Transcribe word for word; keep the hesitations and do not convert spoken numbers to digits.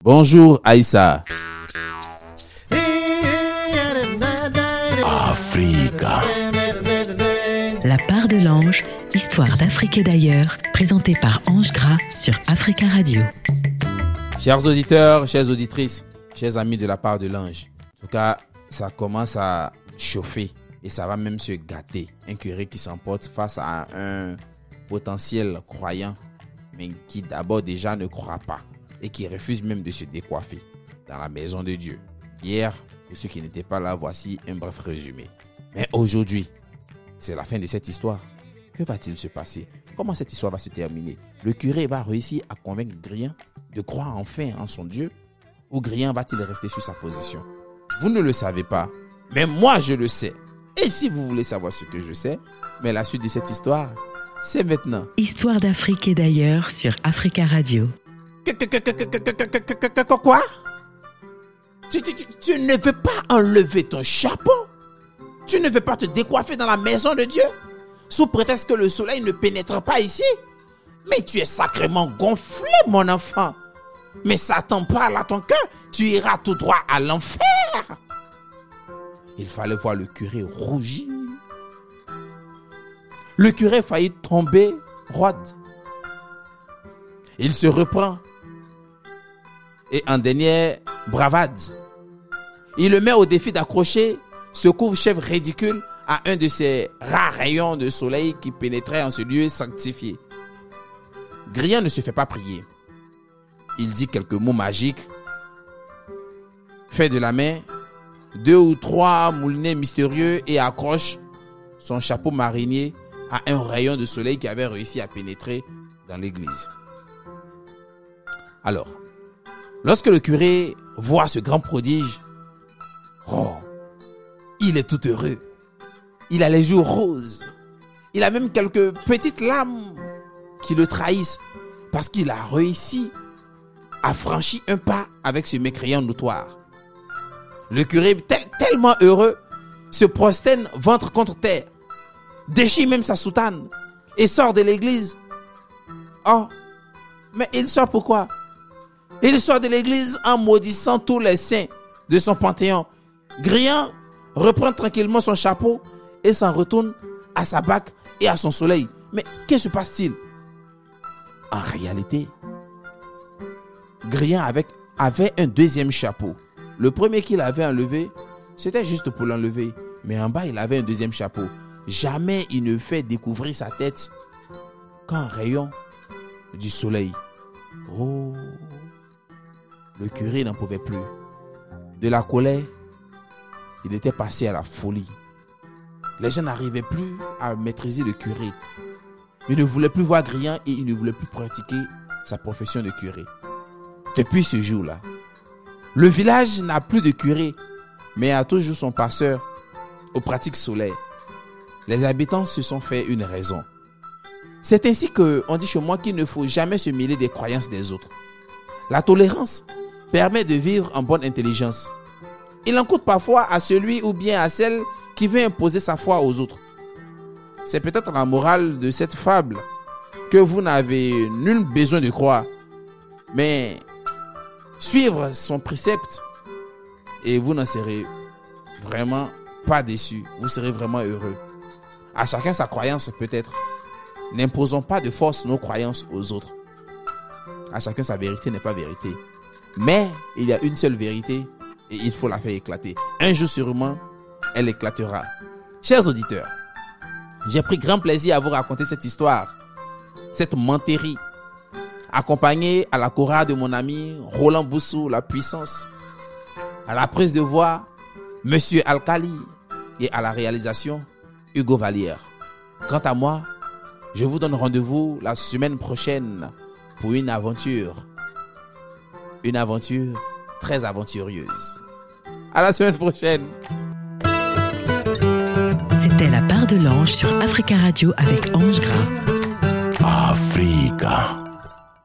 Bonjour Aïssa. Africa. La part de l'ange, histoire d'Afrique et d'ailleurs, présentée par Ange Gras sur Africa Radio. Chers auditeurs, chères auditrices, chers amis de la part de l'ange. En tout cas, ça commence à chauffer et ça va même se gâter. Un curé qui s'emporte face à un potentiel croyant, mais qui d'abord déjà ne croit pas et qui refuse même de se décoiffer dans la maison de Dieu. Hier, pour ceux qui n'étaient pas là, voici un bref résumé. Mais aujourd'hui, c'est la fin de cette histoire. Que va-t-il se passer? Comment cette histoire va se terminer? Le curé va réussir à convaincre Grien de croire enfin en son Dieu, ou Grien va-t-il rester sur sa position? Vous ne le savez pas, mais moi je le sais. Et si vous voulez savoir ce que je sais, mais la suite de cette histoire, c'est maintenant. Histoire d'Afrique et d'ailleurs sur Africa Radio. Quoi? Tu, tu, tu, tu ne veux pas enlever ton chapeau? Tu ne veux pas te décoiffer dans la maison de Dieu? Sous prétexte que le soleil ne pénètre pas ici? Mais tu es sacrément gonflé, mon enfant. Mais Satan parle à ton cœur, tu iras tout droit à l'enfer. Il fallait voir le curé rougir. Le curé faillit tomber roide. Il se reprend. Et en dernière bravade, il le met au défi d'accrocher ce couvre-chef ridicule à un de ces rares rayons de soleil qui pénétraient en ce lieu sanctifié. Grien ne se fait pas prier. Il dit quelques mots magiques, fait de la main deux ou trois moulinets mystérieux et accroche son chapeau marinier à un rayon de soleil qui avait réussi à pénétrer dans l'église. Alors, lorsque le curé voit ce grand prodige, oh, il est tout heureux. Il a les joues roses. Il a même quelques petites larmes qui le trahissent parce qu'il a réussi à franchir un pas avec ce mécréant notoire. Le curé, tel, tellement heureux, se prosterne ventre contre terre, déchire même sa soutane et sort de l'église. Oh, mais il sort pourquoi? Il sort de l'église en maudissant tous les saints de son panthéon. Grien reprend tranquillement son chapeau et s'en retourne à sa bague et à son soleil. Mais que se passe-t-il? En réalité, Grien avait, avait un deuxième chapeau. Le premier qu'il avait enlevé, c'était juste pour l'enlever. Mais en bas, il avait un deuxième chapeau. Jamais il ne fait découvrir sa tête qu'un rayon du soleil. Oh, le curé n'en pouvait plus. De la colère, il était passé à la folie. Les gens n'arrivaient plus à maîtriser le curé. Il ne voulait plus voir Grien et il ne voulait plus pratiquer sa profession de curé. Depuis ce jour-là, le village n'a plus de curé, mais a toujours son pasteur aux pratiques solaires. Les habitants se sont fait une raison. C'est ainsi qu'on dit chez moi qu'il ne faut jamais se mêler des croyances des autres. La tolérance permet de vivre en bonne intelligence. Il en coûte parfois à celui ou bien à celle qui veut imposer sa foi aux autres. C'est peut-être la morale de cette fable que vous n'avez nul besoin de croire, mais suivre son précepte et vous n'en serez vraiment pas déçus. Vous serez vraiment heureux. À chacun sa croyance peut-être. N'imposons pas de force nos croyances aux autres. À chacun sa vérité n'est pas vérité. Mais il y a une seule vérité et il faut la faire éclater. Un jour sûrement, elle éclatera. Chers auditeurs, j'ai pris grand plaisir à vous raconter cette histoire, cette menterie, accompagnée à la chorale de mon ami Roland Boussou, la puissance, à la prise de voix, Monsieur Alkali, et à la réalisation, Hugo Vallière. Quant à moi, je vous donne rendez-vous la semaine prochaine pour une aventure, une aventure très aventureuse. À la semaine prochaine. C'était La part de l'ange sur Africa Radio avec Ange Gras. Africa.